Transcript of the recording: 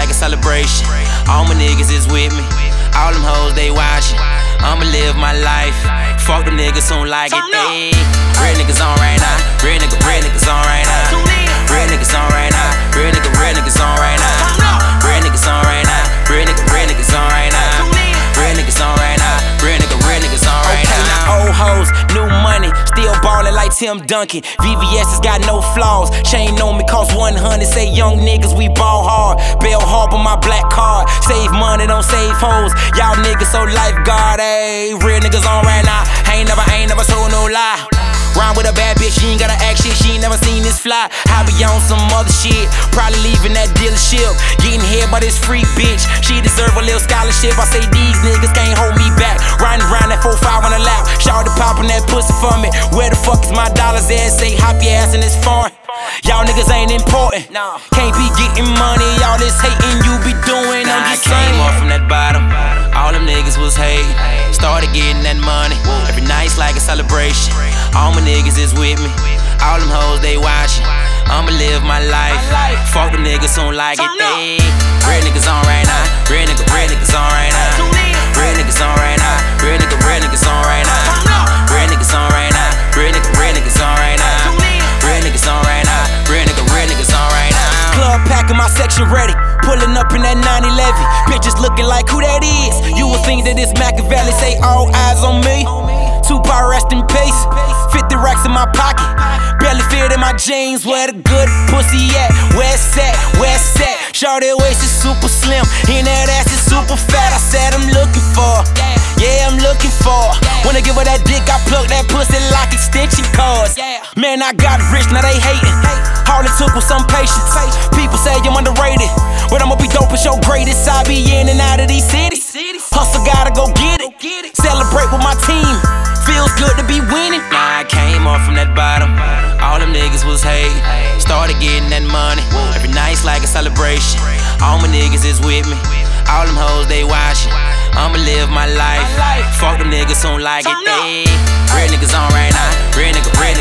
like a celebration. All my niggas is with me. All them hoes, they watching. I'ma live my life. Fuck them niggas who don't like it. Ayy. Real niggas on right now. Real niggas on right now. Real niggas on right now. Real niggas on right now. Real niggas on right now. Real niggas on right now. Real niggas on right now. Real niggas on right now. Okay, now old hoes, new money, still ballin' like Tim Duncan. VVS has got no flaws. Chain on me cost 100. Say young niggas, we ball hard. Bell Harbor, my black card. Save money, don't save hoes. Y'all niggas so lifeguard, ayy. Real niggas on right now. Ain't never told no lie. Rhyme with a bad bitch, she ain't gotta act shit, she ain't never seen this fly. I be on some other shit, probably leaving that dealership. Getting hit by this freak bitch, she deserve a little scholarship. I say these niggas can't hold me back. Riding around that 4-5 on the lap, shawty popping that pussy for me. Where the fuck is my dollars at? Say hop your ass in this foreign. Y'all niggas ain't important, can't be getting money. All this hating you be doing, I'm just saying. I came off from that bottom, all them niggas was hate. Started getting that money, every night's like a celebration. All my niggas is with me, all them hoes they watching. I'ma live my life, fuck them niggas who don't like it. Ayy. Real niggas on right now, real niggas on right now. Real niggas on right now, real niggas on right now. Real niggas on right now, real niggas on right now. Real niggas on right now, real niggas on right now. Club packing my section ready, pulling up in that 911. Bitches looking like who that is. You would think that it's Machiavelli, say all eyes on me. Tupac rest in peace, 50 racks in my pocket. Barely fit in my jeans, where the good pussy at? West at? Shorty waist is super slim, and that ass is super fat. I said I'm looking for, yeah, I'm looking for. When I give her that dick, I plug that pussy like extension cords. Man, I got rich, now they hating. All it took was some patience. People say I'm underrated, but I'ma be dope and show greatest. I be in and out of these cities. Hustle, gotta go get it. Celebrate with my team. Feels good to be winning. Nah, I came off from that bottom. All them niggas was hate. Started getting that money. Every night's like a celebration. All my niggas is with me. All them hoes they watching. I'ma live my life. Fuck them niggas who don't like it. Ayy. Real niggas on right now. Real